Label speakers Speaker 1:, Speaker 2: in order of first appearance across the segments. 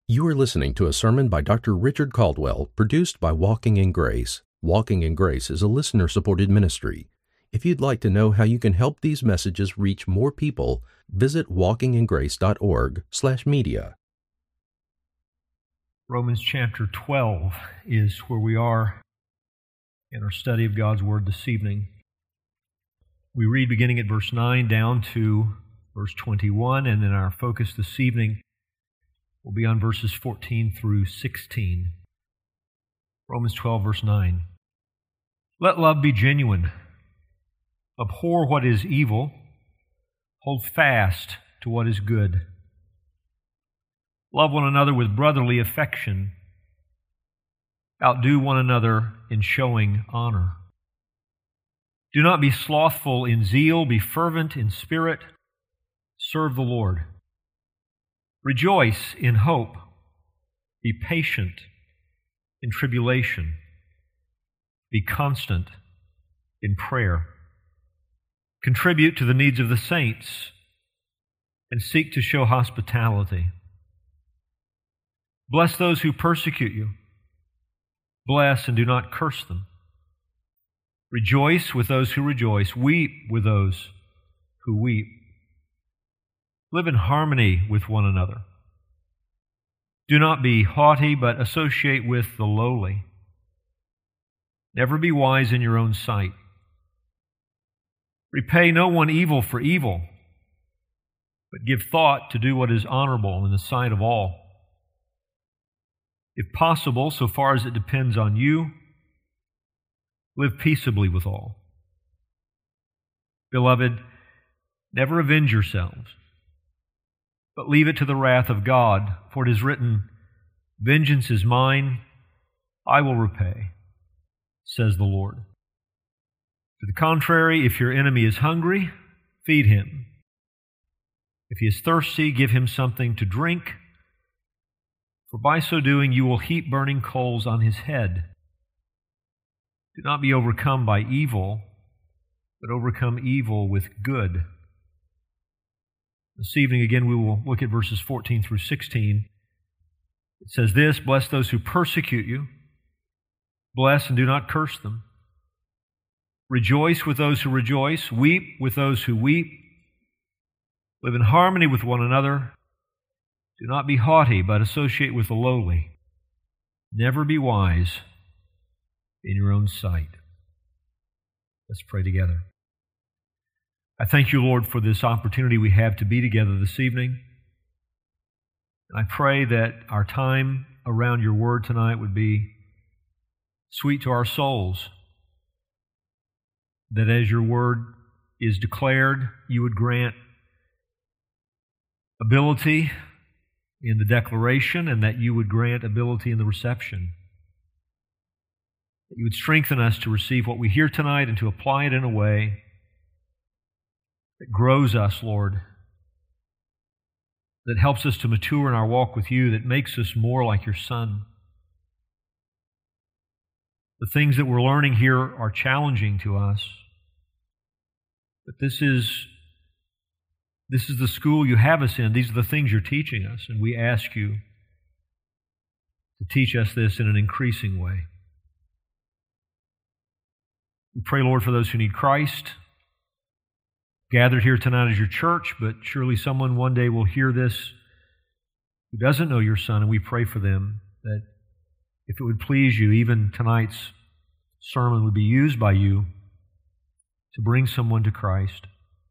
Speaker 1: You are listening to a sermon by Dr. Richard Caldwell, produced by Walking in Grace. Walking in Grace is a listener-supported ministry. If you'd like to know how you can help these messages reach more people, visit walkingingrace.org/media.
Speaker 2: Romans chapter 12 is where we are in our study of God's Word this evening. We read beginning at verse 9 down to verse 21, and then our focus this evening will be on verses 14 through 16. Romans 12, verse 9. Let love be genuine. Abhor what is evil. Hold fast to what is good. Love one another with brotherly affection. Outdo one another in showing honor. Do not be slothful in zeal. Be fervent in spirit. Serve the Lord. Rejoice in hope. Be patient in tribulation. Be constant in prayer. Contribute to the needs of the saints and seek to show hospitality. Bless those who persecute you. Bless and do not curse them. Rejoice with those who rejoice. Weep with those who weep. Live in harmony with one another. Do not be haughty, but associate with the lowly. Never be wise in your own sight. Repay no one evil for evil, but give thought to do what is honorable in the sight of all. If possible, so far as it depends on you, live peaceably with all. Beloved, never avenge yourselves, but leave it to the wrath of God, for it is written, "Vengeance is mine, I will repay," says the Lord. To the contrary, if your enemy is hungry, feed him. If he is thirsty, give him something to drink, for by so doing you will heap burning coals on his head. Do not be overcome by evil, but overcome evil with good. This evening, again, we will look at verses 14 through 16. It says this, "Bless those who persecute you. Bless and do not curse them. Rejoice with those who rejoice. Weep with those who weep. Live in harmony with one another. Do not be haughty, but associate with the lowly. Never be wise in your own sight." Let's pray together. I thank you, Lord, for this opportunity we have to be together this evening. And I pray that our time around your word tonight would be sweet to our souls. That as your word is declared, you would grant ability in the declaration and that you would grant ability in the reception. That you would strengthen us to receive what we hear tonight and to apply it in a way that grows us, Lord, that helps us to mature in our walk with you, that makes us more like your Son. The things that we're learning here are challenging to us, but this is the school you have us in. These are the things you're teaching us, and we ask you to teach us this in an increasing way. We pray, Lord, for those who need Christ, gathered here tonight as your church, but surely someone one day will hear this who doesn't know your Son, and we pray for them that if it would please you, even tonight's sermon would be used by you to bring someone to Christ.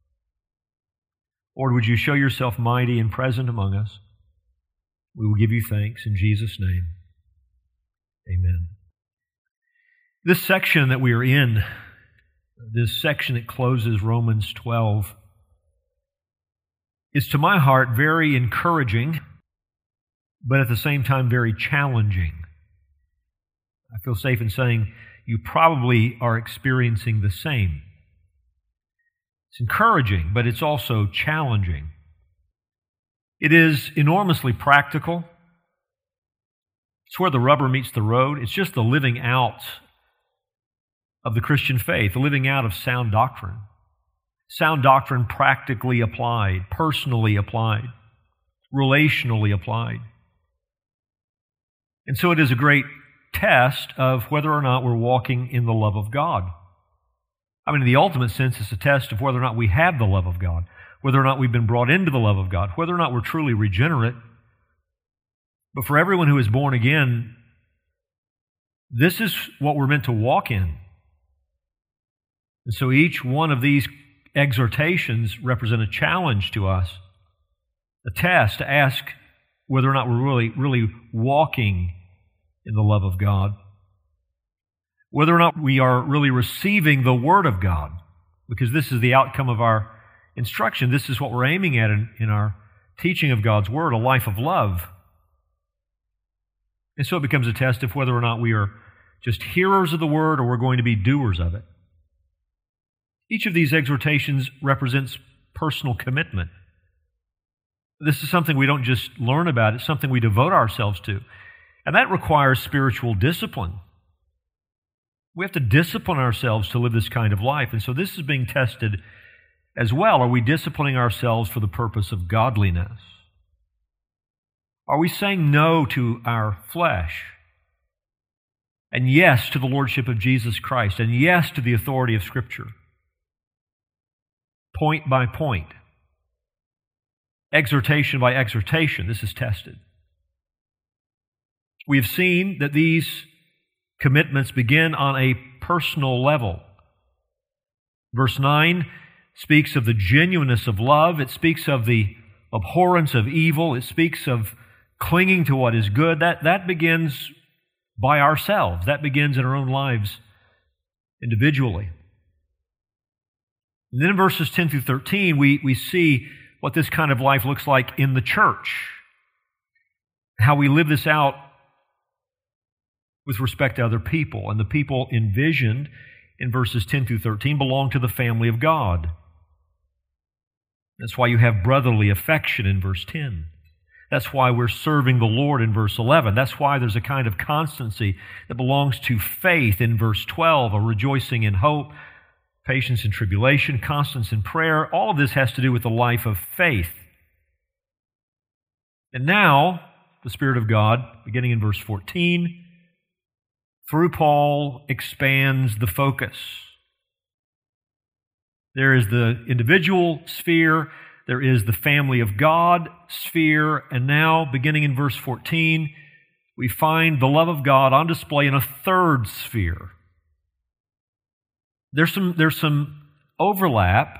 Speaker 2: Lord, would you show yourself mighty and present among us? We will give you thanks in Jesus' name. Amen. This section that we are in, this section that closes Romans 12, is to my heart very encouraging, but at the same time very challenging. I feel safe in saying you probably are experiencing the same. It's encouraging, but it's also challenging. It is enormously practical. It's where the rubber meets the road. It's just the living out of the Christian faith, the living out of sound doctrine. Sound doctrine practically applied, personally applied, relationally applied. And so it is a great test of whether or not we're walking in the love of God. I mean, in the ultimate sense, it's a test of whether or not we have the love of God, whether or not we've been brought into the love of God, whether or not we're truly regenerate. But for everyone who is born again, this is what we're meant to walk in. And so each one of these exhortations represent a challenge to us, a test to ask whether or not we're really walking in the love of God, whether or not we are really receiving the Word of God, because this is the outcome of our instruction. This is what we're aiming at in our teaching of God's Word, a life of love. And so it becomes a test of whether or not we are just hearers of the Word or we're going to be doers of it. Each of these exhortations represents personal commitment. This is something we don't just learn about, it's something we devote ourselves to. And that requires spiritual discipline. We have to discipline ourselves to live this kind of life. And so this is being tested as well. Are we disciplining ourselves for the purpose of godliness? Are we saying no to our flesh? And yes to the Lordship of Jesus Christ? And yes to the authority of Scripture? Point by point, exhortation by exhortation, this is tested. We have seen that these commitments begin on a personal level. Verse 9 speaks of the genuineness of love. It speaks of the abhorrence of evil. It speaks of clinging to what is good. That begins by ourselves. That begins in our own lives individually. And then in verses 10 through 13, we see what this kind of life looks like in the church, how we live this out with respect to other people. And the people envisioned in verses 10 through 13 belong to the family of God. That's why you have brotherly affection in verse 10. That's why we're serving the Lord in verse 11. That's why there's a kind of constancy that belongs to faith in verse 12, a rejoicing in hope, patience in tribulation, constance in prayer. All of this has to do with the life of faith. And now, the Spirit of God, beginning in verse 14, through Paul, expands the focus. There is the individual sphere, there is the family of God sphere, and now, beginning in verse 14, we find the love of God on display in a third sphere. There's some overlap.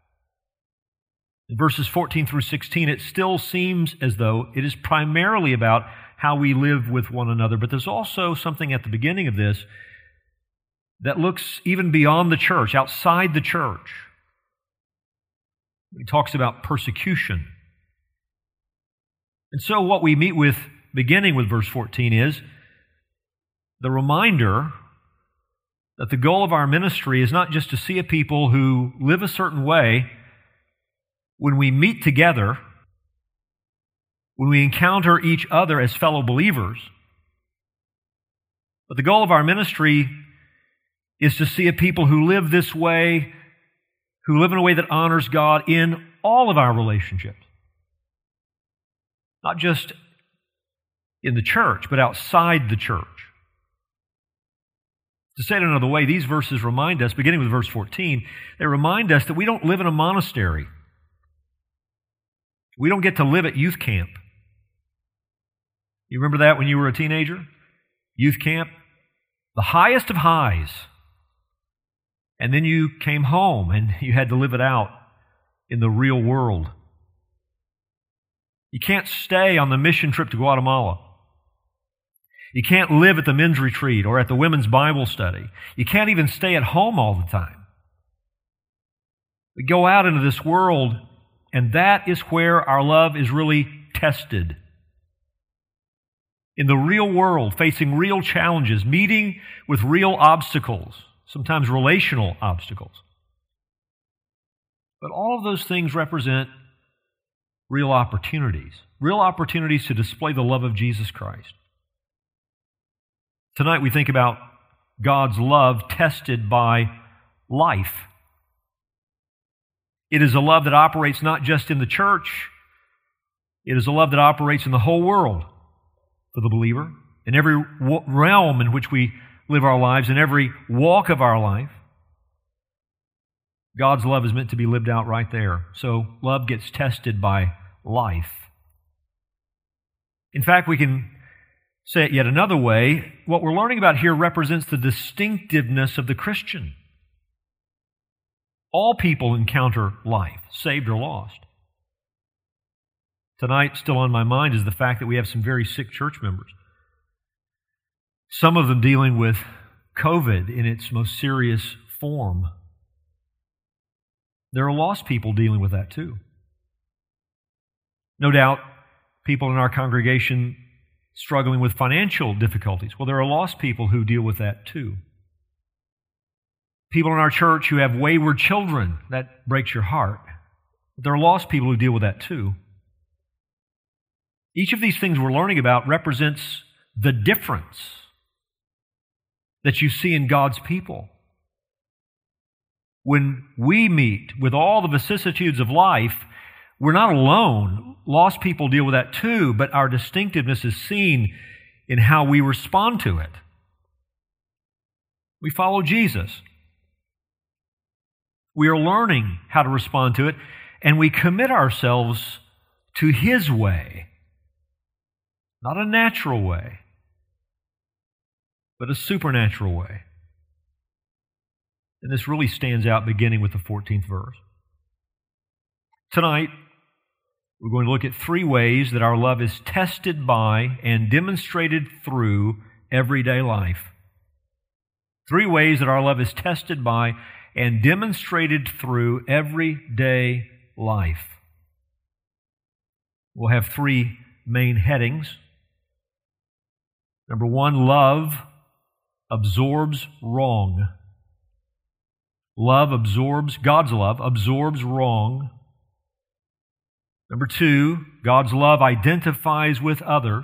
Speaker 2: In verses 14 through 16, it still seems as though it is primarily about how we live with one another, but there's also something at the beginning of this that looks even beyond the church, outside the church. He talks about persecution. And so what we meet with, beginning with verse 14, is the reminder that the goal of our ministry is not just to see a people who live a certain way when we meet together, when we encounter each other as fellow believers, but the goal of our ministry is to see a people who live this way, who live in a way that honors God in all of our relationships. Not just in the church, but outside the church. To say it another way, these verses remind us, beginning with verse 14, they remind us that we don't live in a monastery. We don't get to live at youth camp. You remember that when you were a teenager? Youth camp? The highest of highs. And then you came home and you had to live it out in the real world. You can't stay on the mission trip to Guatemala. You can't live at the men's retreat or at the women's Bible study. You can't even stay at home all the time. We go out into this world, and that is where our love is really tested. In the real world, facing real challenges, meeting with real obstacles, sometimes relational obstacles. But all of those things represent real opportunities to display the love of Jesus Christ. Tonight we think about God's love tested by life. It is a love that operates not just in the church, it is a love that operates in the whole world for the believer. in every realm in which we live our lives, in every walk of our life. God's love is meant to be lived out right there. So love gets tested by life. In fact, we can say it yet another way. What we're learning about here represents the distinctiveness of the Christian. All people encounter life, saved or lost. Tonight, still on my mind is the fact that we have some very sick church members. Some of them dealing with COVID in its most serious form. There are lost people dealing with that too. No doubt, people in our congregation struggling with financial difficulties. Well, there are lost people who deal with that too. People in our church who have wayward children, that breaks your heart. But there are lost people who deal with that too. Each of these things we're learning about represents the difference that you see in God's people. When we meet with all the vicissitudes of life, we're not alone. Lost people deal with that too, but our distinctiveness is seen in how we respond to it. We follow Jesus. We are learning how to respond to it, and we commit ourselves to His way. Not a natural way, but a supernatural way. And this really stands out beginning with the 14th verse. Tonight, we're going to look at 3 ways that our love is tested by and demonstrated through everyday life. 3 ways that our love is tested by and demonstrated through everyday life. We'll have 3 main headings. Number 1, love absorbs wrong. God's love absorbs wrong. Number 2, God's love identifies with others,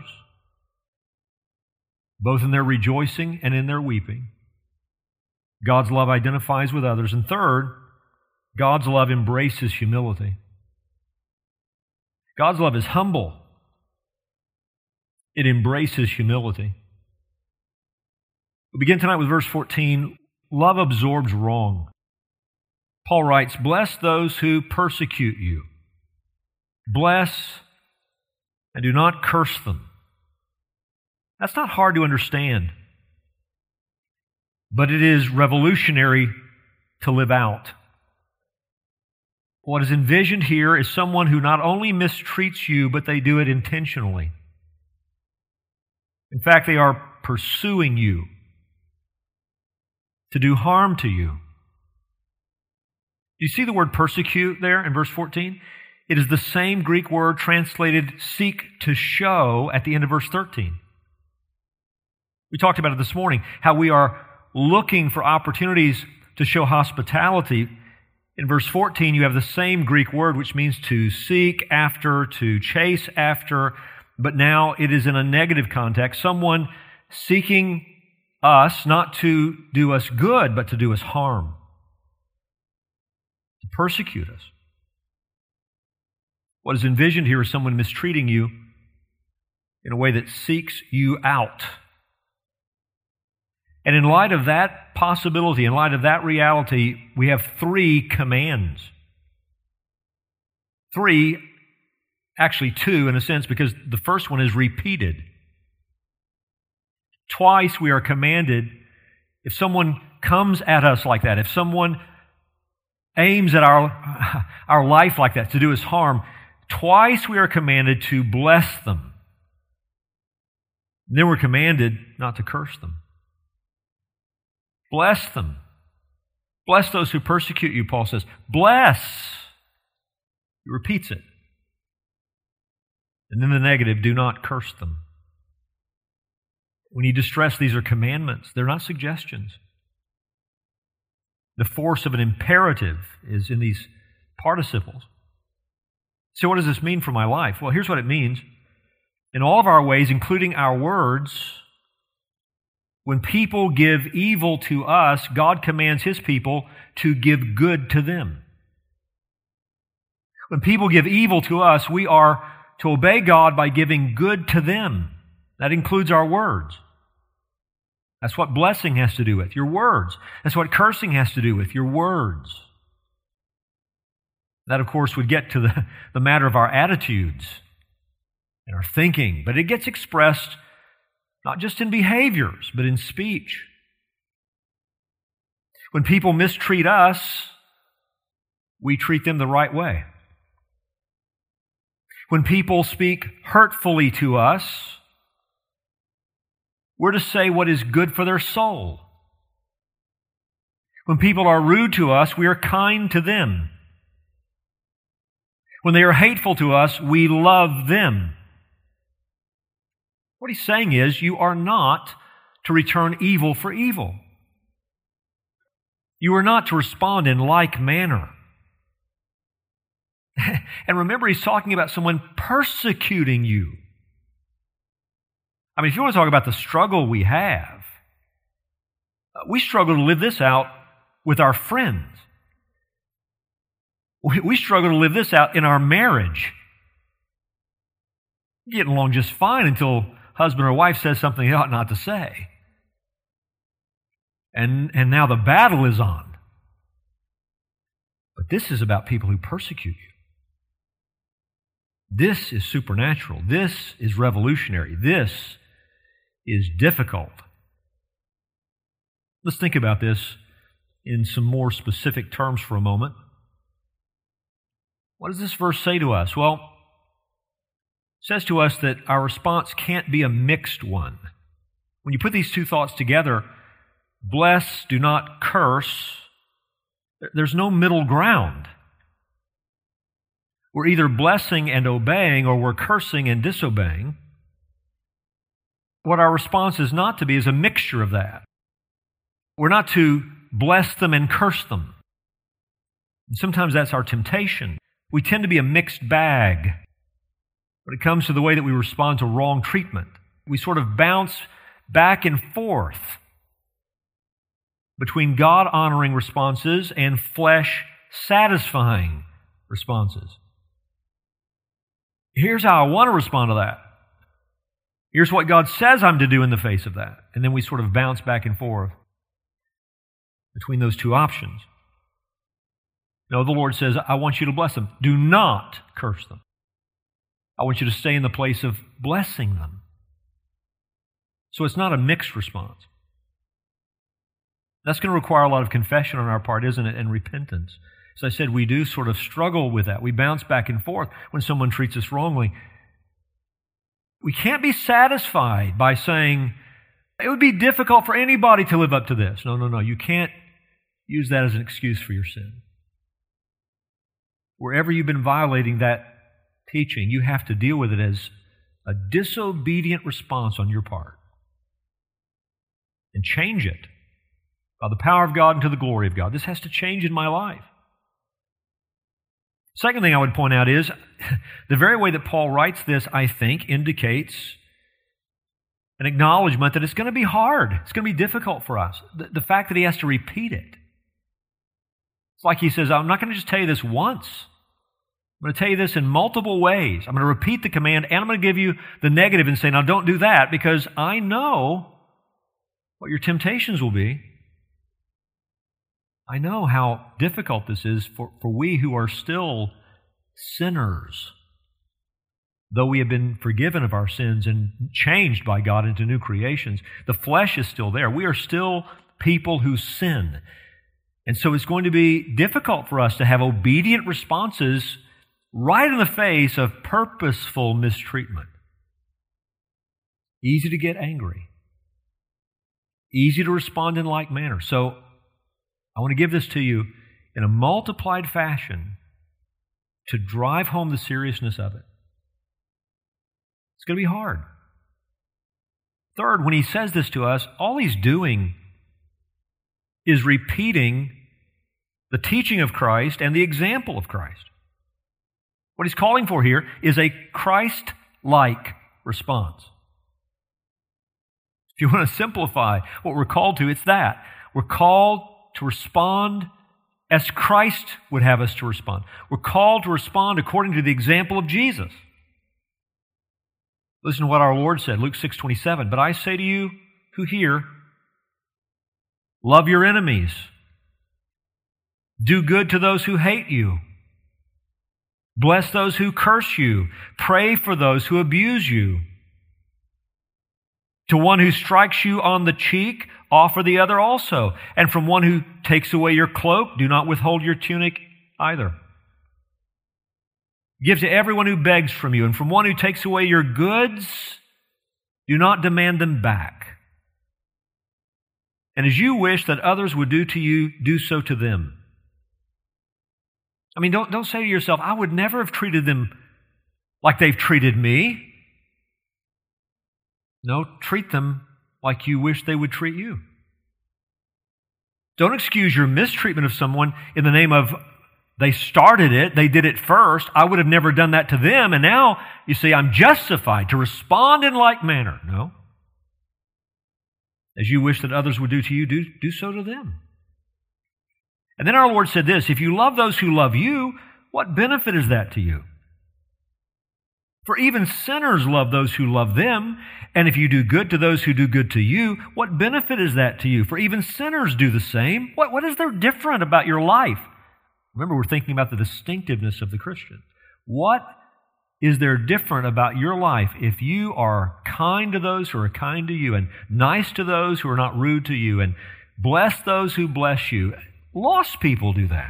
Speaker 2: both in their rejoicing and in their weeping. God's love identifies with others. And third, God's love embraces humility. God's love is humble. It embraces humility. We begin tonight with verse 14. Love absorbs wrong. Paul writes, "Bless those who persecute you. Bless and do not curse them." That's not hard to understand, but it is revolutionary to live out. What is envisioned here is someone who not only mistreats you, but they do it intentionally. In fact, they are pursuing you to do harm to you. Do you see the word persecute there in verse 14? It is the same Greek word translated seek to show at the end of verse 13. We talked about it this morning, how we are looking for opportunities to show hospitality. In verse 14, you have the same Greek word, which means to seek after, to chase after, but now it is in a negative context. Someone seeking us not to do us good, but to do us harm, to persecute us. What is envisioned here is someone mistreating you in a way that seeks you out. And in light of that possibility, in light of that reality, we have 3 commands. 3, actually 2 in a sense, because the first one is repeated. Twice we are commanded, if someone comes at us like that, if someone aims at our life like that, to do us harm, twice we are commanded to bless them. And then we're commanded not to curse them. Bless them. Bless those who persecute you, Paul says. Bless. He repeats it. And then the negative, do not curse them. When you distress, these are commandments. They're not suggestions. The force of an imperative is in these participles. So what does this mean for my life? Well, here's what it means. In all of our ways, including our words, when people give evil to us, God commands His people to give good to them. When people give evil to us, we are to obey God by giving good to them. That includes our words. That's what blessing has to do with, your words. That's what cursing has to do with, your words. That, of course, would get to the matter of our attitudes and our thinking, but it gets expressed not just in behaviors, but in speech. When people mistreat us, we treat them the right way. When people speak hurtfully to us, we're to say what is good for their soul. When people are rude to us, we are kind to them. When they are hateful to us, we love them. What he's saying is, you are not to return evil for evil. You are not to respond in like manner. And remember, he's talking about someone persecuting you. I mean, if you want to talk about the struggle we have, we struggle to live this out with our friends. We struggle to live this out in our marriage. Getting along just fine until husband or wife says something they ought not to say. And now the battle is on. But this is about people who persecute you. This is supernatural. This is revolutionary. This is difficult. Let's think about this in some more specific terms for a moment. What does this verse say to us? Well, it says to us that our response can't be a mixed one. When you put these two thoughts together, bless, do not curse, there's no middle ground. We're either blessing and obeying, or we're cursing and disobeying. What our response is not to be is a mixture of that. We're not to bless them and curse them. And sometimes that's our temptation. We tend to be a mixed bag when it comes to the way that we respond to wrong treatment. We sort of bounce back and forth between God-honoring responses and flesh-satisfying responses. Here's how I want to respond to that. Here's what God says I'm to do in the face of that. And then we sort of bounce back and forth between those two options. No, the Lord says, I want you to bless them. Do not curse them. I want you to stay in the place of blessing them. So it's not a mixed response. That's going to require a lot of confession on our part, isn't it, and repentance. As I said, we do sort of struggle with that. We bounce back and forth when someone treats us wrongly. We can't be satisfied by saying, it would be difficult for anybody to live up to this. No. You can't use that as an excuse for your sin. Wherever you've been violating that teaching, you have to deal with it as a disobedient response on your part. And change it by the power of God and to the glory of God. This has to change in my life. Second thing I would point out is the very way that Paul writes this, I think, indicates an acknowledgement that it's going to be hard. It's going to be difficult for us. The fact that he has to repeat it. It's like he says, I'm not going to just tell you this once. I'm going to tell you this in multiple ways. I'm going to repeat the command, and I'm going to give you the negative and say, now don't do that, because I know what your temptations will be. I know how difficult this is for we who are still sinners. Though we have been forgiven of our sins and changed by God into new creations, the flesh is still there. We are still people who sin. And so it's going to be difficult for us to have obedient responses right in the face of purposeful mistreatment. Easy to get angry. Easy to respond in like manner. So I want to give this to you in a multiplied fashion to drive home the seriousness of it. It's going to be hard. Third, when he says this to us, all he's doing is repeating the teaching of Christ and the example of Christ. What he's calling for here is a Christ-like response. If you want to simplify what we're called to, it's that. We're called to respond as Christ would have us to respond. We're called to respond according to the example of Jesus. Listen to what our Lord said, Luke 6:27. But I say to you who hear, love your enemies. Do good to those who hate you. Bless those who curse you. Pray for those who abuse you. To one who strikes you on the cheek, offer the other also. And from one who takes away your cloak, do not withhold your tunic either. Give to everyone who begs from you, and from one who takes away your goods, do not demand them back. And as you wish that others would do to you, do so to them. I mean, don't say to yourself, I would never have treated them like they've treated me. No, treat them like you wish they would treat you. Don't excuse your mistreatment of someone in the name of they started it, they did it first, I would have never done that to them, and now you say I'm justified to respond in like manner. No. As you wish that others would do to you, do so to them. And then our Lord said this, if you love those who love you, what benefit is that to you? For even sinners love those who love them, and if you do good to those who do good to you, what benefit is that to you? For even sinners do the same. What is there different about your life? Remember, we're thinking about the distinctiveness of the Christian. What is there different about your life if you are kind to those who are kind to you, and nice to those who are not rude to you, and bless those who bless you? Lost people do that.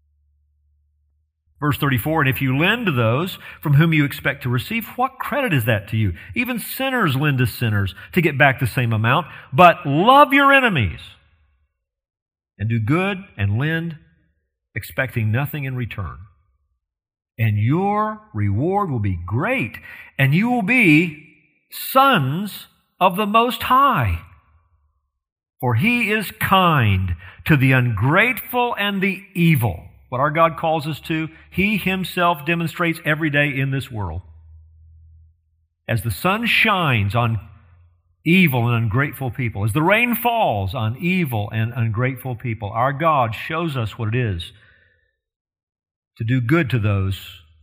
Speaker 2: Verse 34, and if you lend to those from whom you expect to receive, what credit is that to you? Even sinners lend to sinners to get back the same amount. But love your enemies and do good and lend, expecting nothing in return. And your reward will be great, and you will be sons of the Most High. For He is kind to the ungrateful and the evil. What our God calls us to, He Himself demonstrates every day in this world. As the sun shines on evil and ungrateful people, as the rain falls on evil and ungrateful people, our God shows us what it is to do good to those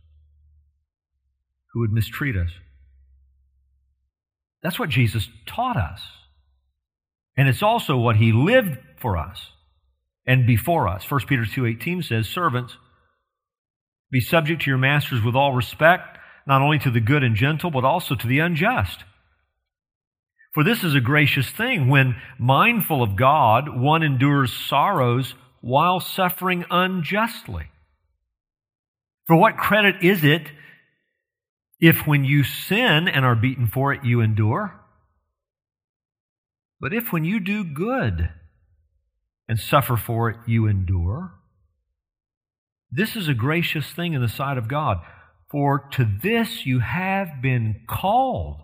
Speaker 2: who would mistreat us. That's what Jesus taught us. And it's also what He lived for us and before us. 1 Peter 2:18 says, servants, be subject to your masters with all respect, not only to the good and gentle, but also to the unjust. For this is a gracious thing when, mindful of God, one endures sorrows while suffering unjustly. For what credit is it if when you sin and are beaten for it, you endure? But if when you do good and suffer for it, you endure, this is a gracious thing in the sight of God. For to this you have been called.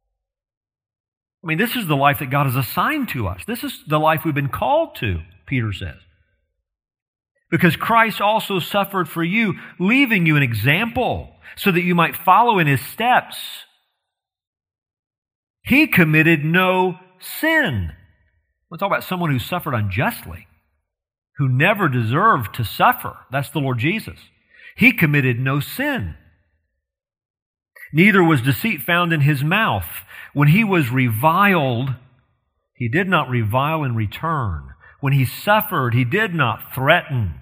Speaker 2: I mean, this is the life that God has assigned to us. This is the life we've been called to, Peter says. Because Christ also suffered for you, leaving you an example so that you might follow in His steps. He committed no sin. We'll talk about someone who suffered unjustly, who never deserved to suffer. That's the Lord Jesus. He committed no sin. Neither was deceit found in His mouth. When He was reviled, He did not revile in return. When He suffered, He did not threaten,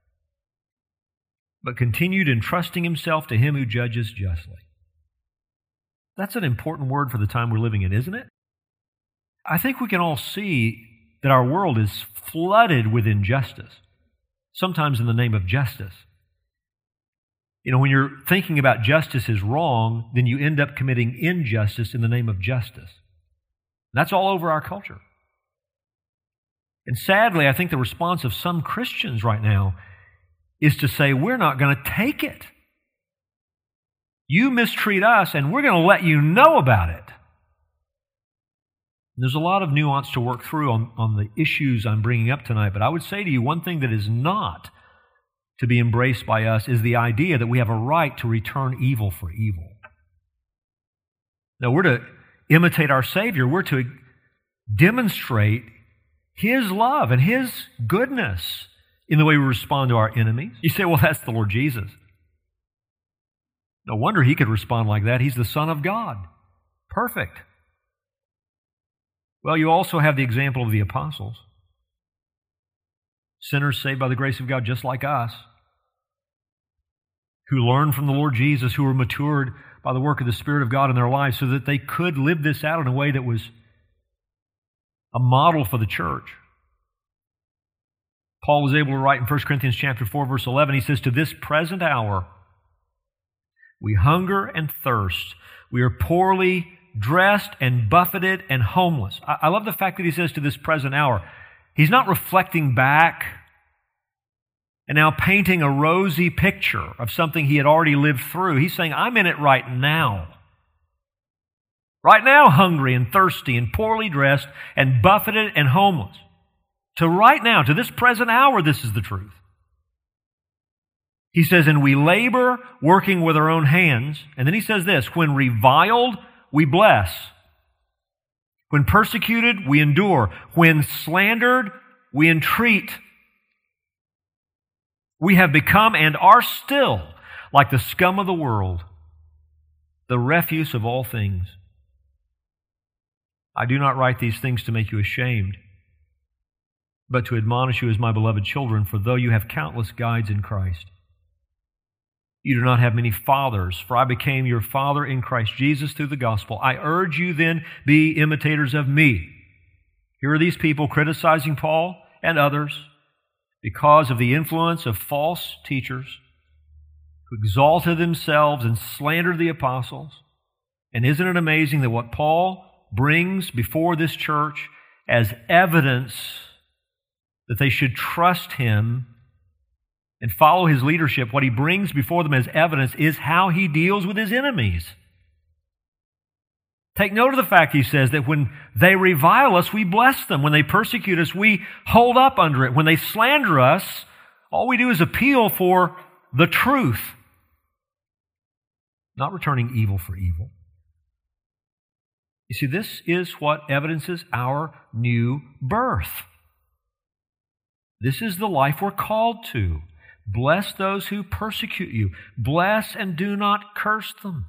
Speaker 2: but continued entrusting Himself to Him who judges justly. That's an important word for the time we're living in, isn't it? I think we can all see that our world is flooded with injustice, sometimes in the name of justice. You know, when you're thinking about justice is wrong, then you end up committing injustice in the name of justice. That's all over our culture. And sadly, I think the response of some Christians right now is to say, we're not going to take it. You mistreat us, and we're going to let you know about it. There's a lot of nuance to work through on the issues I'm bringing up tonight, but I would say to you, one thing that is not to be embraced by us is the idea that we have a right to return evil for evil. Now, we're to imitate our Savior. We're to demonstrate His love and His goodness in the way we respond to our enemies. You say, well, that's the Lord Jesus. No wonder He could respond like that. He's the Son of God. Perfect. Well, you also have the example of the apostles. Sinners saved by the grace of God just like us, who learned from the Lord Jesus, who were matured by the work of the Spirit of God in their lives so that they could live this out in a way that was a model for the church. Paul was able to write in 1 Corinthians chapter 4, verse 11, he says, "To this present hour we hunger and thirst. We are poorly dressed and buffeted and homeless." I love the fact that he says to this present hour. He's not reflecting back and now painting a rosy picture of something he had already lived through. He's saying, I'm in it right now. Right now, hungry and thirsty and poorly dressed and buffeted and homeless. To right now, to this present hour, this is the truth. He says, and we labor working with our own hands. And then he says this, when reviled, we bless. When persecuted, we endure. When slandered, we entreat. We have become and are still like the scum of the world, the refuse of all things. I do not write these things to make you ashamed, but to admonish you as my beloved children, for though you have countless guides in Christ, you do not have many fathers, for I became your father in Christ Jesus through the gospel. I urge you then, be imitators of me. Here are these people criticizing Paul and others because of the influence of false teachers who exalted themselves and slandered the apostles. And isn't it amazing that what Paul brings before this church as evidence that they should trust him and follow his leadership, what he brings before them as evidence is how he deals with his enemies. Take note of the fact, he says, that when they revile us, we bless them. When they persecute us, we hold up under it. When they slander us, all we do is appeal for the truth, not returning evil for evil. You see, this is what evidences our new birth. This is the life we're called to. Bless those who persecute you. Bless and do not curse them.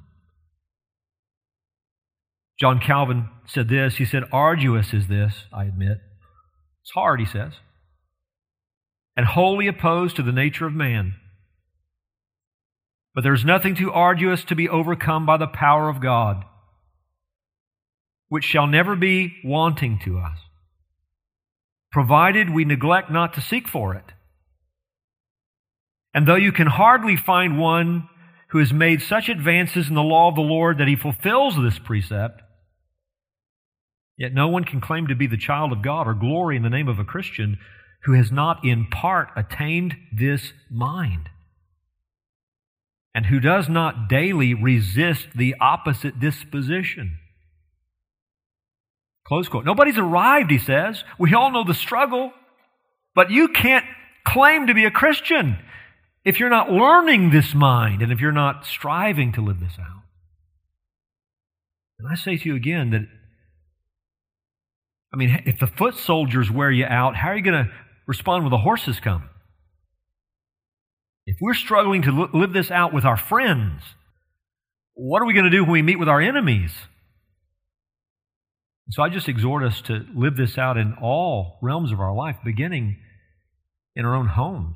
Speaker 2: John Calvin said this. He said, arduous is this, I admit. It's hard, he says, and wholly opposed to the nature of man. But there's nothing too arduous to be overcome by the power of God, which shall never be wanting to us, provided we neglect not to seek for it. And though you can hardly find one who has made such advances in the law of the Lord that he fulfills this precept, yet no one can claim to be the child of God or glory in the name of a Christian who has not in part attained this mind, and who does not daily resist the opposite disposition. Close quote. Nobody's arrived, he says. We all know the struggle, but you can't claim to be a Christian if you're not learning this mind and if you're not striving to live this out. And I say to you again that, if the foot soldiers wear you out, how are you going to respond when the horses come? If we're struggling to live this out with our friends, what are we going to do when we meet with our enemies? And so I just exhort us to live this out in all realms of our life, beginning in our own homes.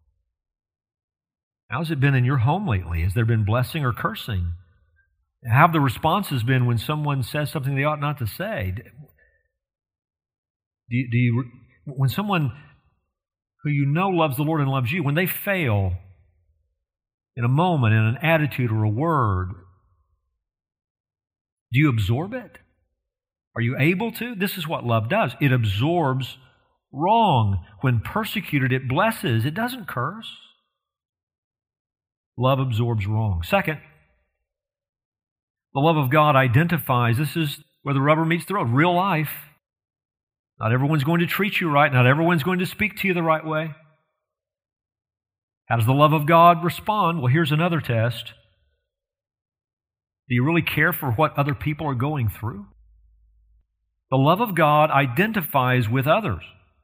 Speaker 2: How's it been in your home lately? Has there been blessing or cursing? How have the responses been when someone says something they ought not to say? When someone who you know loves the Lord and loves you, when they fail in a moment, in an attitude or a word, do you absorb it? Are you able to? This is what love does. It absorbs wrong. When persecuted, it blesses. It doesn't curse. Love absorbs wrong. Second, the love of God identifies. This is where the rubber meets the road. Real life. Not everyone's going to treat you right. Not everyone's going to speak to you the right way. How does the love of God respond? Well, here's another test. Do you really care for what other people are going through? The love of God identifies with others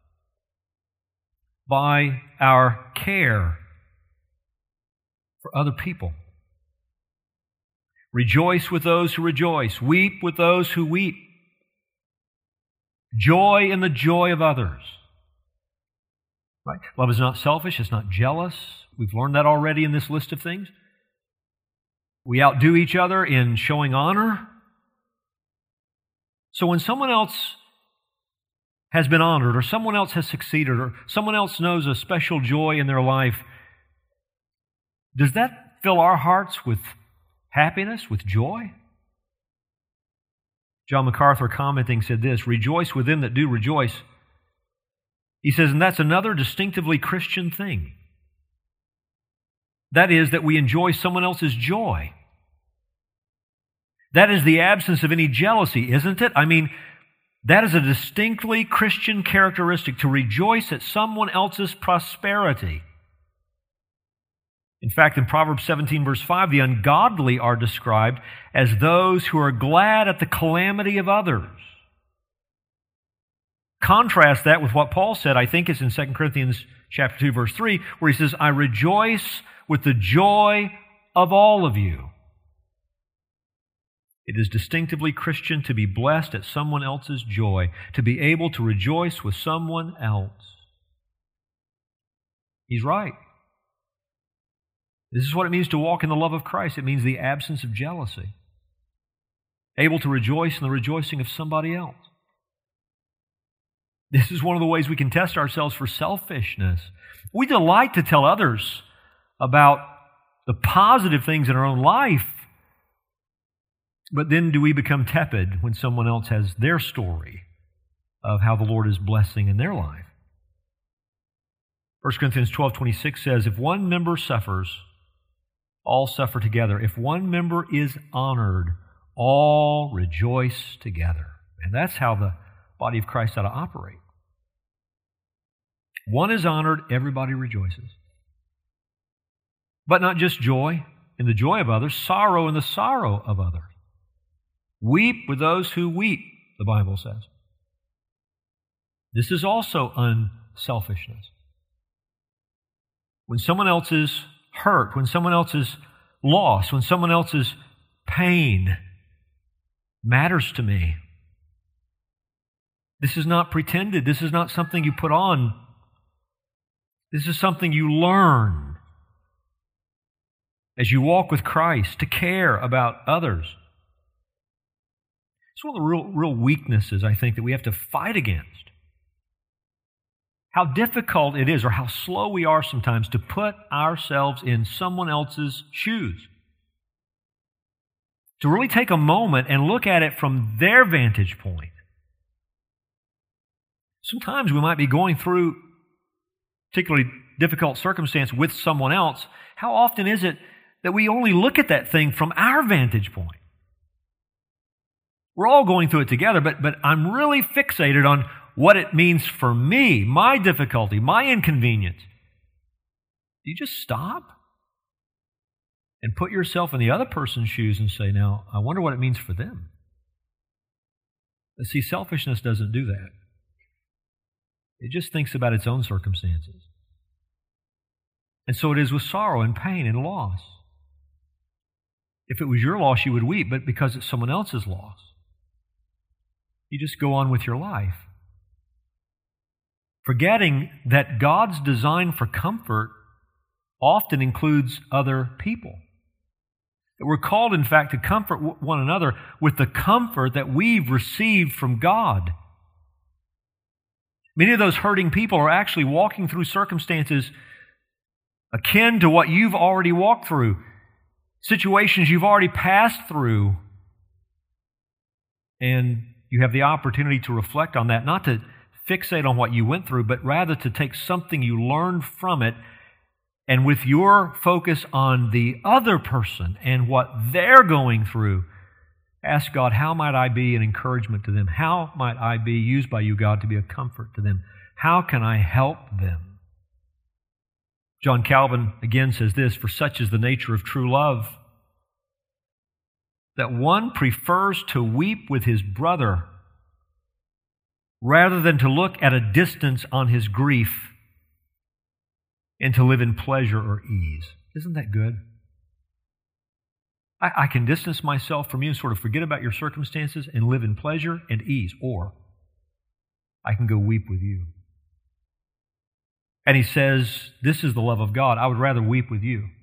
Speaker 2: by our care for other people. Rejoice with those who rejoice. Weep with those who weep. Joy in the joy of others. Right? Love is not selfish. It's not jealous. We've learned that already in this list of things. We outdo each other in showing honor. So when someone else has been honored, or someone else has succeeded, or someone else knows a special joy in their life, does that fill our hearts with happiness, with joy? John MacArthur, commenting, said this, "Rejoice with them that do rejoice." He says, and that's another distinctively Christian thing. That is, that we enjoy someone else's joy. That is the absence of any jealousy, isn't it? I mean, that is a distinctly Christian characteristic, to rejoice at someone else's prosperity. In fact, in Proverbs 17, verse 5, the ungodly are described as those who are glad at the calamity of others. Contrast that with what Paul said, I think it's in 2 Corinthians chapter 2, verse 3, where he says, I rejoice with the joy of all of you. It is distinctively Christian to be blessed at someone else's joy, to be able to rejoice with someone else. He's right. This is what it means to walk in the love of Christ. It means the absence of jealousy. Able to rejoice in the rejoicing of somebody else. This is one of the ways we can test ourselves for selfishness. We delight to tell others about the positive things in our own life, but then do we become tepid when someone else has their story of how the Lord is blessing in their life? 1 Corinthians 12:26 says, if one member suffers, all suffer together. If one member is honored, all rejoice together. And that's how the body of Christ ought to operate. One is honored, everybody rejoices. But not just joy in the joy of others, sorrow in the sorrow of others. Weep with those who weep, the Bible says. This is also unselfishness. When someone else is hurt, when someone else's loss, when someone else's pain matters to me, this is not pretended. This is not something you put on. This is something you learn as you walk with Christ, to care about others. It's one of the real weaknesses, I think, that we have to fight against. How difficult it is, or how slow we are sometimes to put ourselves in someone else's shoes. To really take a moment and look at it from their vantage point. Sometimes we might be going through particularly difficult circumstance with someone else. How often is it that we only look at that thing from our vantage point? We're all going through it together, but I'm really fixated on what it means for me, my difficulty, my inconvenience. Do you just stop and put yourself in the other person's shoes and say, now, I wonder what it means for them? But see, selfishness doesn't do that. It just thinks about its own circumstances. And so it is with sorrow and pain and loss. If it was your loss, you would weep, but because it's someone else's loss, you just go on with your life, forgetting that God's design for comfort often includes other people. That we're called, in fact, to comfort one another with the comfort that we've received from God. Many of those hurting people are actually walking through circumstances akin to what you've already walked through, situations you've already passed through, and you have the opportunity to reflect on that, not to fixate on what you went through, but rather to take something you learned from it, and with your focus on the other person and what they're going through, ask God, how might I be an encouragement to them? How might I be used by you, God, to be a comfort to them? How can I help them? John Calvin again says this, for such is the nature of true love, that one prefers to weep with his brother rather than to look at a distance on his grief and to live in pleasure or ease. Isn't that good? I can distance myself from you and sort of forget about your circumstances and live in pleasure and ease, or I can go weep with you. And he says, this is the love of God. I would rather weep with you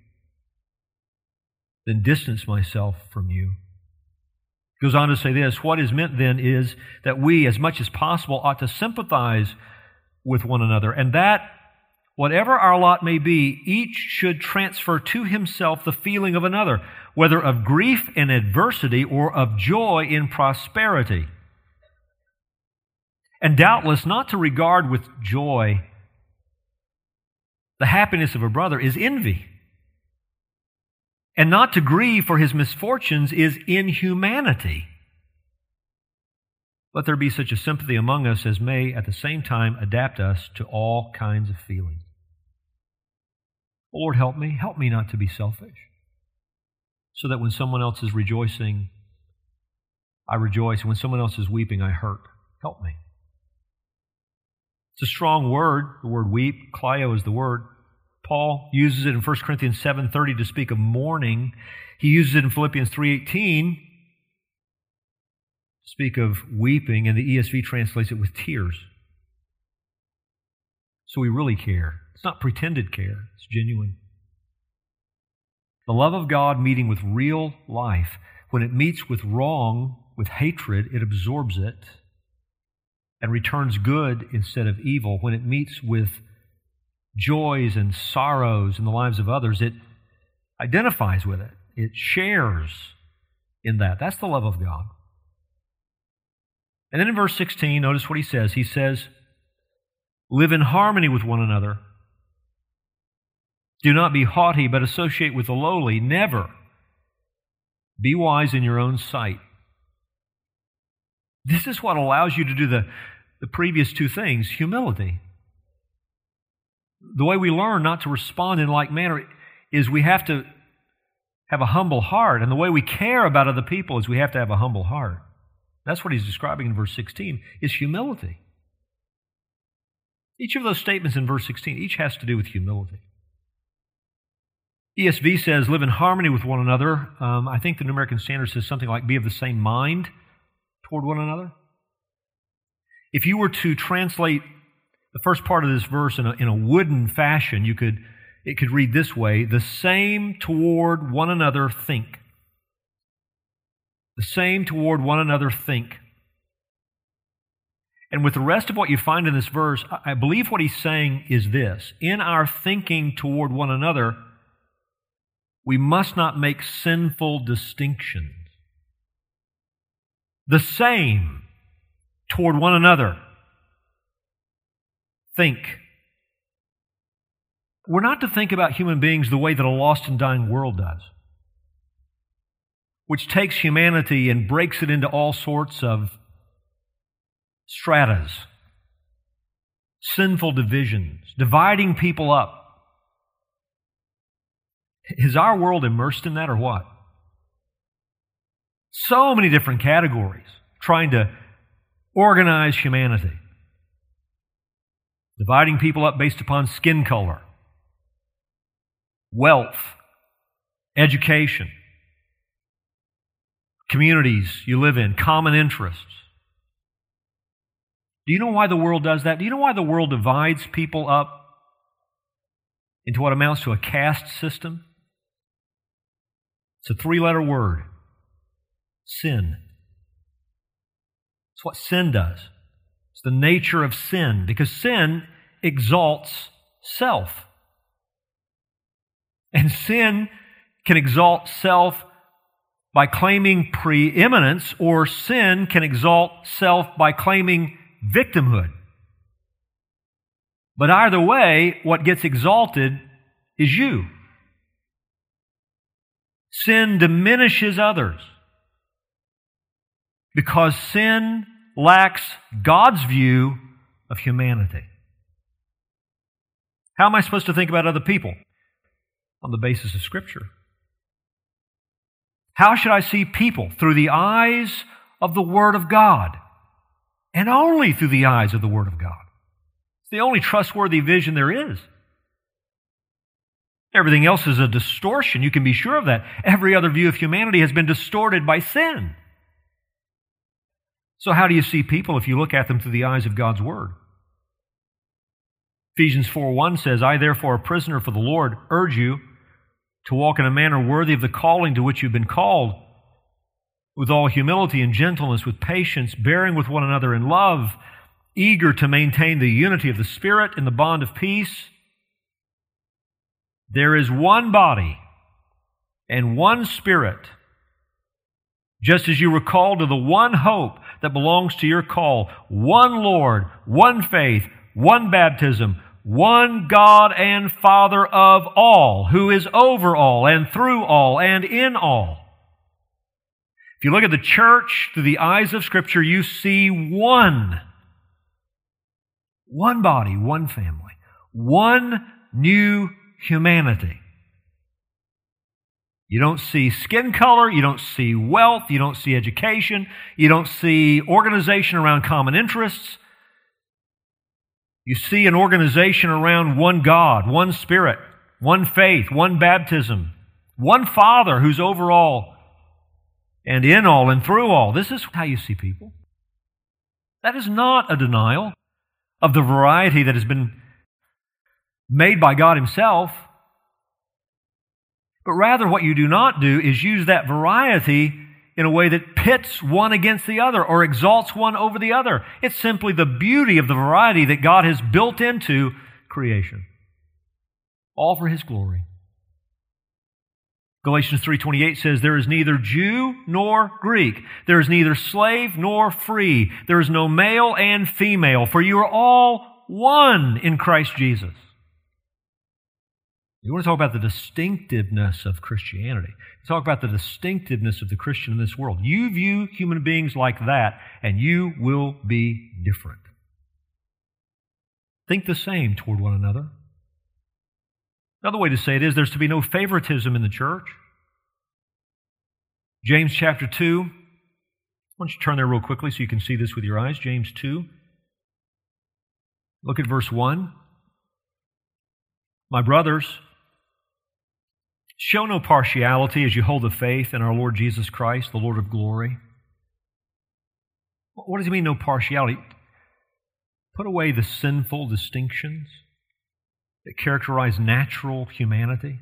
Speaker 2: than distance myself from you. He goes on to say this, what is meant then is that we, as much as possible, ought to sympathize with one another, and that, whatever our lot may be, each should transfer to himself the feeling of another, whether of grief in adversity or of joy in prosperity. And doubtless not to regard with joy the happiness of a brother is envy. And not to grieve for his misfortunes is inhumanity. Let there be such a sympathy among us as may at the same time adapt us to all kinds of feelings. Lord, help me not to be selfish, so that when someone else is rejoicing, I rejoice. When someone else is weeping, I hurt. Help me. It's a strong word, the word weep. Kleio is the word. Paul uses it in 1 Corinthians 7:30 to speak of mourning. He uses it in Philippians 3:18 to speak of weeping, and the ESV translates it with tears. So we really care. It's not pretended care. It's genuine. The love of God meeting with real life. When it meets with wrong, with hatred, it absorbs it and returns good instead of evil. When it meets with joys and sorrows in the lives of others, it identifies with it. It shares in that. That's the love of God. And then in verse 16, notice what he says. He says, live in harmony with one another. Do not be haughty, but associate with the lowly. Never be wise in your own sight. This is what allows you to do the previous two things, humility. The way we learn not to respond in like manner is we have to have a humble heart. And the way we care about other people is we have to have a humble heart. That's what he's describing in verse 16, is humility. Each of those statements in verse 16, each has to do with humility. ESV says, live in harmony with one another. I think the New American Standard says something like, be of the same mind toward one another. If you were to translate the first part of this verse in a wooden fashion, it could read this way, the same toward one another think. The same toward one another think. And with the rest of what you find in this verse, I believe what he's saying is this. In our thinking toward one another, we must not make sinful distinctions. The same toward one another. Think. We're not to think about human beings the way that a lost and dying world does, which takes humanity and breaks it into all sorts of stratas, sinful divisions, dividing people up. Is our world immersed in that or what? So many different categories trying to organize humanity. Dividing people up based upon skin color, wealth, education, communities you live in, common interests. Do you know why the world does that? Do you know why the world divides people up into what amounts to a caste system? It's a 3-letter word. Sin. It's what sin does. It's the nature of sin, because sin exalts self. And sin can exalt self by claiming preeminence, or sin can exalt self by claiming victimhood. But either way, what gets exalted is you. Sin diminishes others because sin lacks God's view of humanity. How am I supposed to think about other people? On the basis of Scripture. How should I see people? Through the eyes of the Word of God. And only through the eyes of the Word of God. It's the only trustworthy vision there is. Everything else is a distortion. You can be sure of that. Every other view of humanity has been distorted by sin. So how do you see people if you look at them through the eyes of God's Word? Ephesians 4:1 says, I therefore, a prisoner for the Lord, urge you to walk in a manner worthy of the calling to which you've been called, with all humility and gentleness, with patience, bearing with one another in love, eager to maintain the unity of the Spirit in the bond of peace. There is one body and one Spirit, just as you were called to the one hope that belongs to your call, one Lord, one faith, one baptism, one God and Father of all, who is over all and through all and in all. If you look at the church through the eyes of Scripture, you see one body, one family, one new humanity. You don't see skin color, you don't see wealth, you don't see education, you don't see organization around common interests. You see an organization around one God, one Spirit, one faith, one baptism, one Father who's over all and in all and through all. This is how you see people. That is not a denial of the variety that has been made by God Himself. But rather what you do not do is use that variety in a way that pits one against the other or exalts one over the other. It's simply the beauty of the variety that God has built into creation. All for His glory. Galatians 3:28 says, there is neither Jew nor Greek. There is neither slave nor free. There is no male and female, for you are all one in Christ Jesus. You want to talk about the distinctiveness of Christianity. Talk about the distinctiveness of the Christian in this world. You view human beings like that, and you will be different. Think the same toward one another. Another way to say it is there's to be no favoritism in the church. James chapter 2. Why don't you turn there real quickly so you can see this with your eyes. James 2. Look at verse 1. My brothers, show no partiality as you hold the faith in our Lord Jesus Christ, the Lord of glory. What does he mean, no partiality? Put away the sinful distinctions that characterize natural humanity.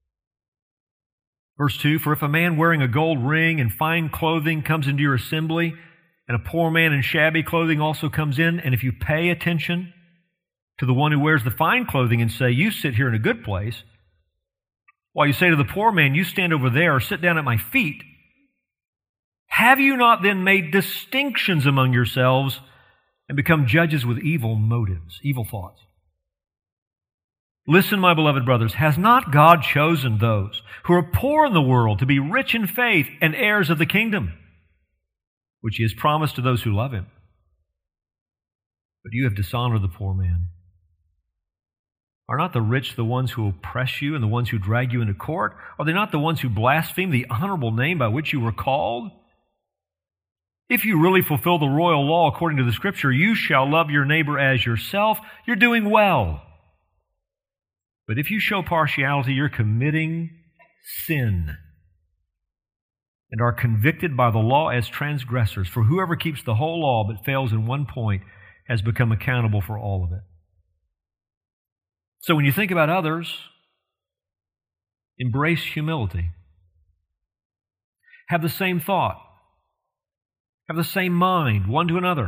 Speaker 2: Verse 2, for if a man wearing a gold ring and fine clothing comes into your assembly, and a poor man in shabby clothing also comes in, and if you pay attention to the one who wears the fine clothing and say, you sit here in a good place, while you say to the poor man, you stand over there or sit down at my feet, have you not then made distinctions among yourselves and become judges with evil motives, evil thoughts? Listen, my beloved brothers, has not God chosen those who are poor in the world to be rich in faith and heirs of the kingdom, which He has promised to those who love Him? But you have dishonored the poor man. Are not the rich the ones who oppress you and the ones who drag you into court? Are they not the ones who blaspheme the honorable name by which you were called? If you really fulfill the royal law according to the Scripture, you shall love your neighbor as yourself, you're doing well. But if you show partiality, you're committing sin and are convicted by the law as transgressors. For whoever keeps the whole law but fails in one point has become accountable for all of it. So when you think about others, embrace humility. Have the same thought. Have the same mind one to another.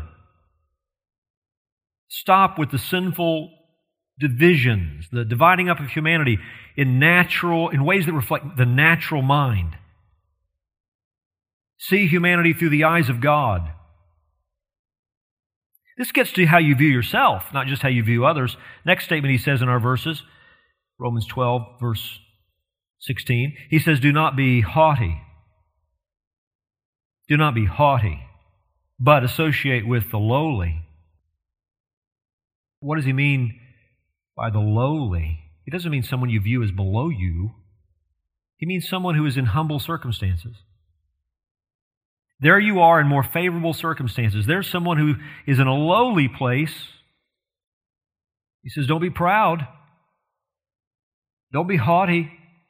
Speaker 2: Stop with the sinful divisions, the dividing up of humanity in ways that reflect the natural mind. See humanity through the eyes of God. This gets to how you view yourself, not just how you view others. Next statement he says in our verses, Romans 12, verse 16, he says, do not be haughty. Do not be haughty, but associate with the lowly. What does he mean by the lowly? He doesn't mean someone you view as below you. He means someone who is in humble circumstances. There you are in more favorable circumstances. There's someone who is in a lowly place. He says, don't be proud. Don't be haughty.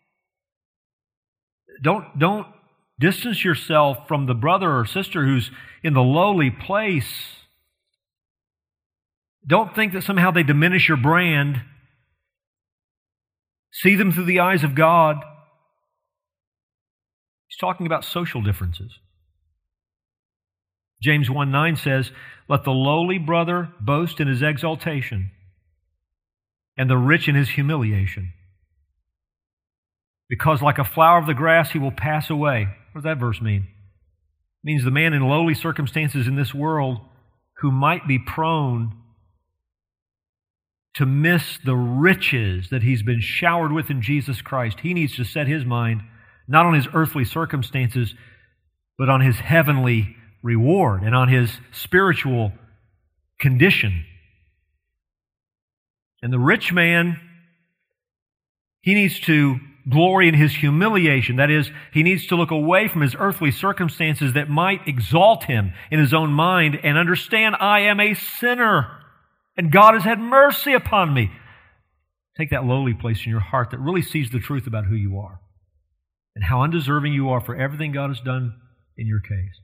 Speaker 2: Don't distance yourself from the brother or sister who's in the lowly place. Don't think that somehow they diminish your brand. See them through the eyes of God. He's talking about social differences. James 1:9 says, "Let the lowly brother boast in his exaltation, and the rich in his humiliation. Because like a flower of the grass, he will pass away." What does that verse mean? It means the man in lowly circumstances in this world who might be prone to miss the riches that he's been showered with in Jesus Christ. He needs to set his mind not on his earthly circumstances, but on his heavenly reward and on his spiritual condition. And the rich man, he needs to glory in his humiliation. That is, he needs to look away from his earthly circumstances that might exalt him in his own mind and understand, I am a sinner and God has had mercy upon me. Take that lowly place in your heart that really sees the truth about who you are and how undeserving you are for everything God has done in your case.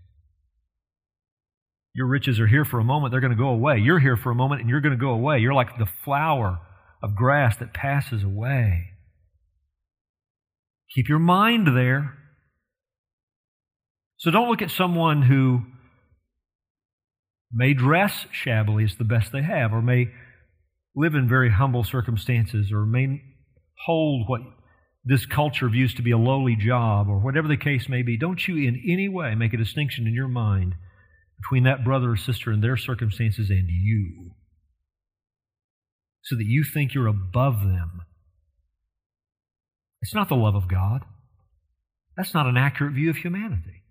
Speaker 2: Your riches are here for a moment, they're going to go away. You're here for a moment and you're going to go away. You're like the flower of grass that passes away. Keep your mind there. So don't look at someone who may dress shabbily as the best they have, or may live in very humble circumstances, or may hold what this culture views to be a lowly job, or whatever the case may be. Don't you in any way make a distinction in your mind between that brother or sister and their circumstances and you, so that you think you're above them. It's not the love of God. That's not an accurate view of humanity.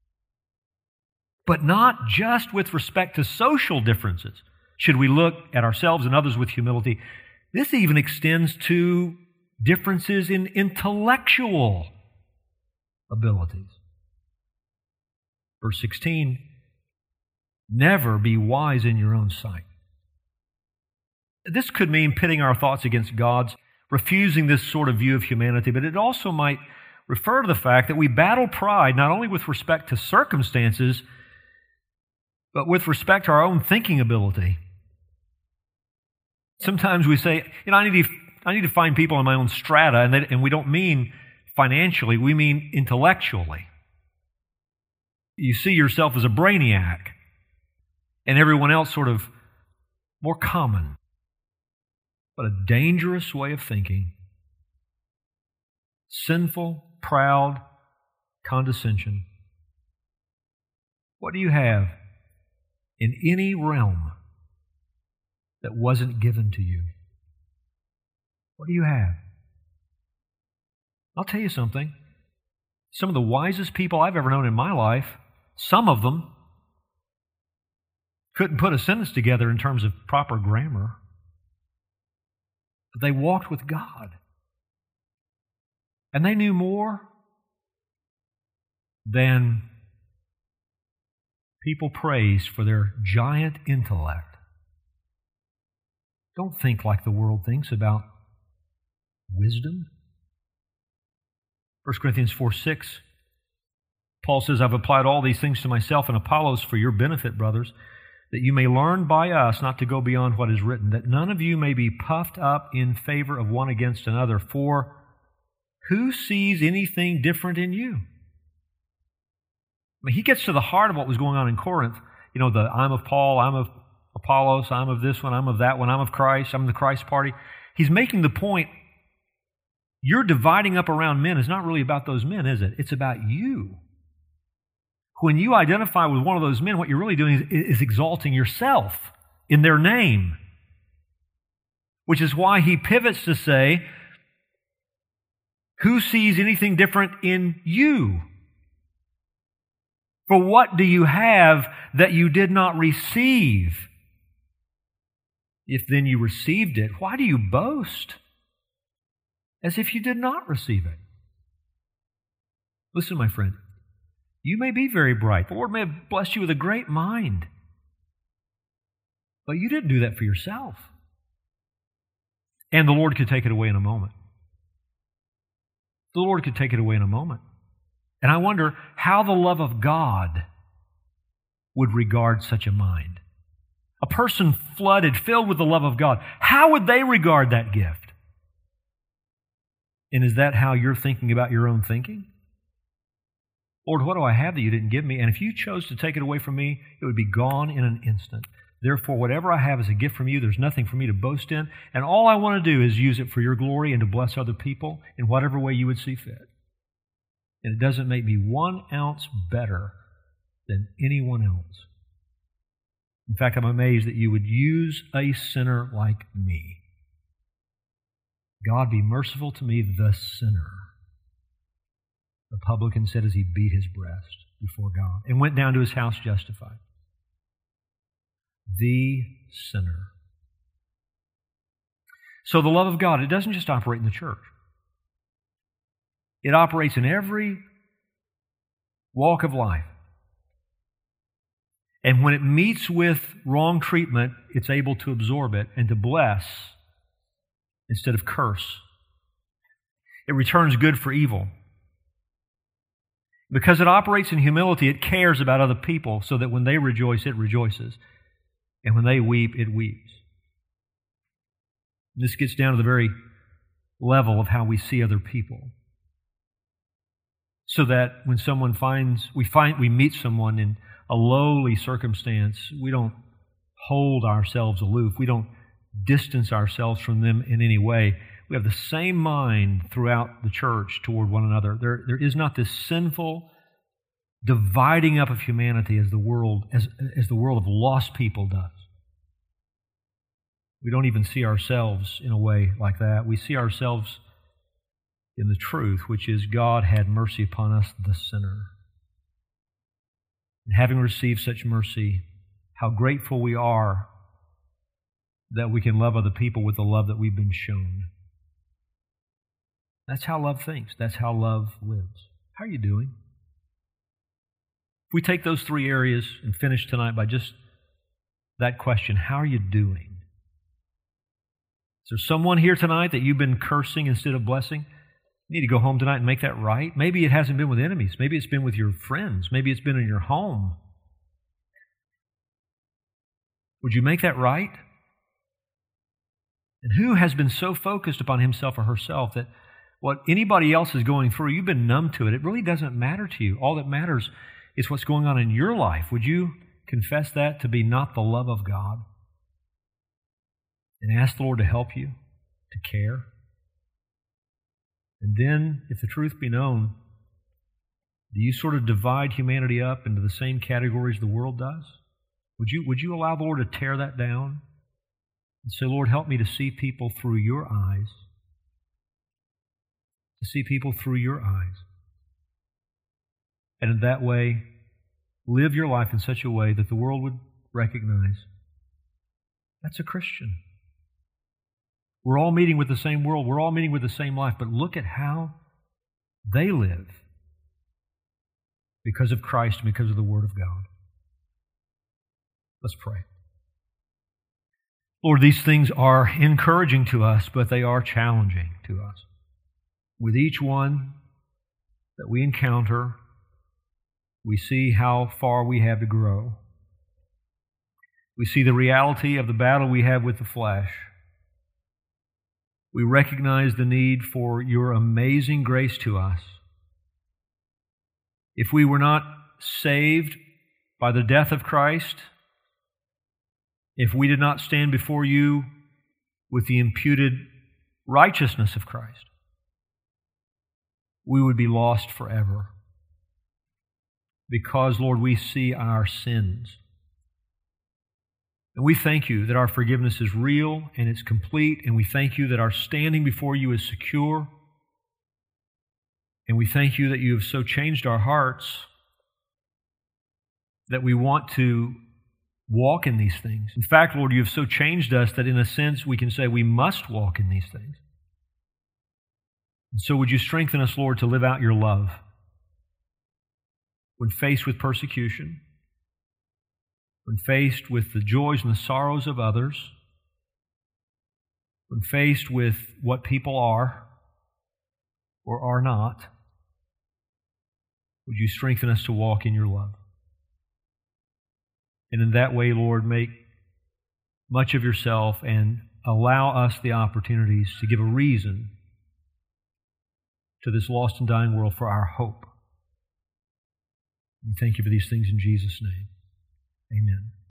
Speaker 2: But not just with respect to social differences should we look at ourselves and others with humility. This even extends to differences in intellectual abilities. Verse 16, never be wise in your own sight. This could mean pitting our thoughts against God's, refusing this sort of view of humanity, but it also might refer to the fact that we battle pride not only with respect to circumstances, but with respect to our own thinking ability. Sometimes we say, I need to find people in my own strata, and we don't mean financially, we mean intellectually. You see yourself as a brainiac, and everyone else sort of more common. But a dangerous way of thinking. Sinful, proud condescension. What do you have in any realm that wasn't given to you? What do you have? I'll tell you something. Some of the wisest people I've ever known in my life, some of them couldn't put a sentence together in terms of proper grammar. But they walked with God. And they knew more than people praised for their giant intellect. Don't think like the world thinks about wisdom. 1 Corinthians 4:6, Paul says, I've applied all these things to myself and Apollos for your benefit, brothers, that you may learn by us not to go beyond what is written, that none of you may be puffed up in favor of one against another. For who sees anything different in you? I mean, he gets to the heart of what was going on in Corinth. I'm of Paul, I'm of Apollos, I'm of this one, I'm of that one, I'm of Christ, I'm the Christ party. He's making the point, you're dividing up around men is not really about those men, is it? It's about you. When you identify with one of those men, what you're really doing is exalting yourself in their name. Which is why he pivots to say, who sees anything different in you? For what do you have that you did not receive? If then you received it, why do you boast as if you did not receive it? Listen, my friend. You may be very bright. The Lord may have blessed you with a great mind. But you didn't do that for yourself. And the Lord could take it away in a moment. The Lord could take it away in a moment. And I wonder how the love of God would regard such a mind. A person flooded, filled with the love of God, how would they regard that gift? And is that how you're thinking about your own thinking? Lord, what do I have that you didn't give me? And if you chose to take it away from me, it would be gone in an instant. Therefore, whatever I have is a gift from you. There's nothing for me to boast in. And all I want to do is use it for your glory and to bless other people in whatever way you would see fit. And it doesn't make me 1 ounce better than anyone else. In fact, I'm amazed that you would use a sinner like me. God, be merciful to me, the sinner. The publican said as he beat his breast before God and went down to his house justified. The sinner. So the love of God, it doesn't just operate in the church. It operates in every walk of life. And when it meets with wrong treatment, it's able to absorb it and to bless instead of curse. It returns good for evil. Because it operates in humility, it cares about other people so that when they rejoice, it rejoices. And when they weep, it weeps. This gets down to the very level of how we see other people. So that when we meet someone in a lowly circumstance, we don't hold ourselves aloof. We don't distance ourselves from them in any way. We have the same mind throughout the church toward one another. There is not this sinful dividing up of humanity as the world of lost people does. We don't even see ourselves in a way like that. We see ourselves in the truth, which is God had mercy upon us, the sinner. And having received such mercy, how grateful we are that we can love other people with the love that we've been shown. That's how love thinks. That's how love lives. How are you doing? If we take those 3 areas and finish tonight by just that question, how are you doing? Is there someone here tonight that you've been cursing instead of blessing? You need to go home tonight and make that right. Maybe it hasn't been with enemies. Maybe it's been with your friends. Maybe it's been in your home. Would you make that right? And who has been so focused upon himself or herself that what anybody else is going through, you've been numb to it. It really doesn't matter to you. All that matters is what's going on in your life. Would you confess that to be not the love of God? And ask the Lord to help you, to care? And then, if the truth be known, do you sort of divide humanity up into the same categories the world does? Would you allow the Lord to tear that down and say, Lord, help me to see people through your eyes? To see people through your eyes. And in that way, live your life in such a way that the world would recognize that's a Christian. We're all meeting with the same world. We're all meeting with the same life. But look at how they live because of Christ and because of the Word of God. Let's pray. Lord, these things are encouraging to us, but they are challenging to us. With each one that we encounter, we see how far we have to grow. We see the reality of the battle we have with the flesh. We recognize the need for your amazing grace to us. If we were not saved by the death of Christ, if we did not stand before you with the imputed righteousness of Christ, we would be lost forever. Because, Lord, we see our sins. And we thank you that our forgiveness is real and it's complete, and we thank you that our standing before you is secure. And we thank you that you have so changed our hearts that we want to walk in these things. In fact, Lord, you have so changed us that in a sense we can say we must walk in these things. And so would you strengthen us, Lord, to live out your love when faced with persecution, when faced with the joys and the sorrows of others, when faced with what people are, or are not, would you strengthen us to walk in your love? And in that way, Lord, make much of yourself and allow us the opportunities to give a reason to this lost and dying world for our hope. We thank you for these things in Jesus' name. Amen.